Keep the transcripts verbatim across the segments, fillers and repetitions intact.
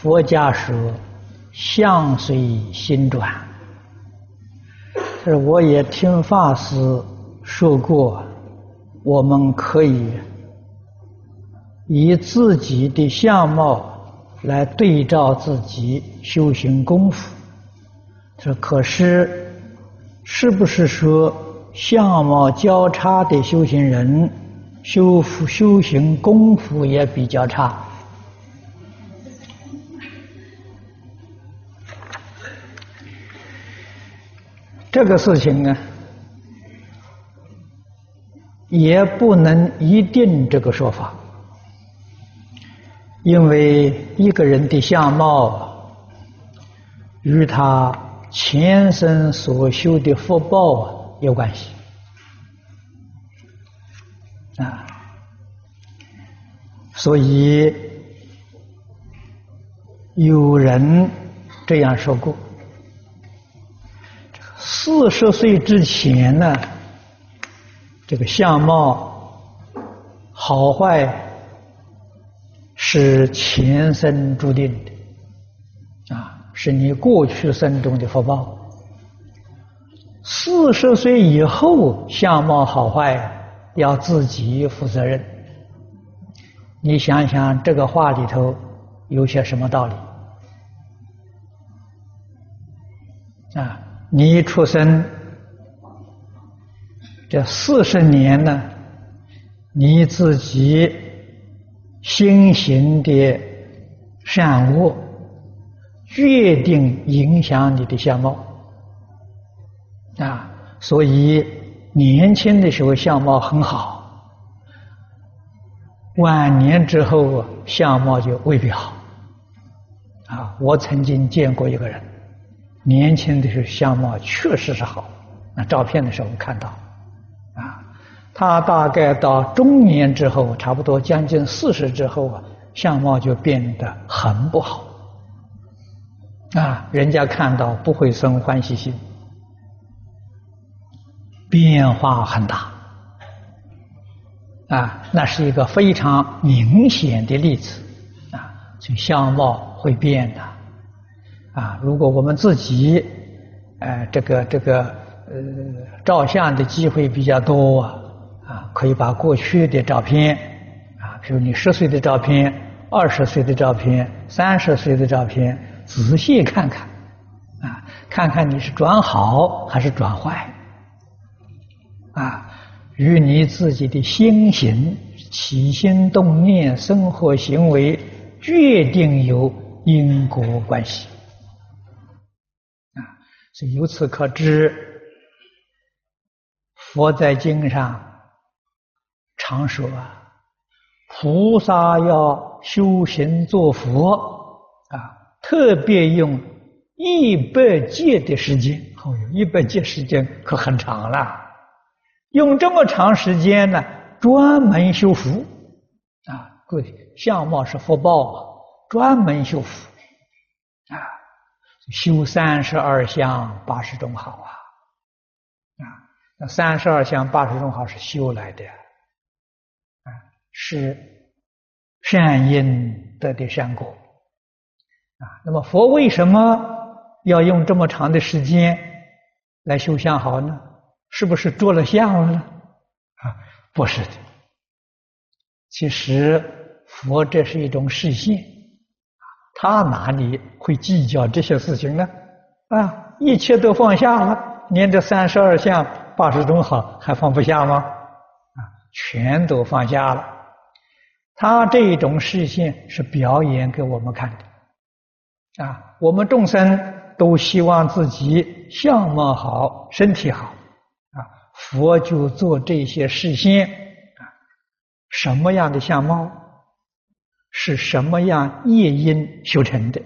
佛家说相随心转，这我也听法师说过，我们可以以自己的相貌来对照自己修行功夫。这可是是不是说相貌较差的修行人修复修行功夫也比较差？这个事情呢，也不能一定这个说法，因为一个人的相貌与他前生所修的福报有关系啊，所以有人这样说过。四十岁之前呢，这个相貌好坏是前生注定的，啊，是你过去生中的福报。四十岁以后相貌好坏要自己负责任。你想想这个话里头有些什么道理？啊，你一出生这四十年呢，你自己心行的善恶决定影响你的相貌啊，所以年轻的时候相貌很好，晚年之后相貌就未必好啊。我曾经见过一个人，年轻的时候相貌确实是好，那照片的时候看到啊，他大概到中年之后，差不多将近四十之后啊，相貌就变得很不好啊，人家看到不会生欢喜心，变化很大啊，那是一个非常明显的例子啊，所以相貌会变的啊。如果我们自己呃这个这个呃照相的机会比较多啊，啊，可以把过去的照片啊，比如你十岁的照片、二十岁的照片、三十岁的照片，仔细看看啊，看看你是转好还是转坏啊，与你自己的心行、起心动念、生活行为决定有因果关系啊。所以由此可知，佛在经上常说啊，菩萨要修行做佛啊，特别用一百劫的时间，哦，一百劫时间可很长了。用这么长时间呢，专门修福啊，各位，相貌是福报啊，专门修福啊，修三十二相八十种好啊，啊，那三十二相八十种好是修来的啊，是善因得的善果啊。那么佛为什么要用这么长的时间来修相好呢？是不是着了相了呢？啊，不是的。其实佛这是一种示现，他哪里会计较这些事情呢？啊，一切都放下了，连这三十二相八十种好还放不下吗？啊，全都放下了。他这种示现是表演给我们看的啊，我们众生都希望自己相貌好，身体好。佛就做这些示现啊，什么样的相貌是什么样业因修成的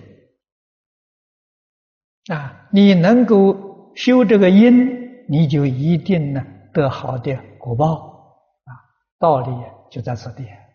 啊？你能够修这个因，你就一定呢得好的果报啊，道理就在此地。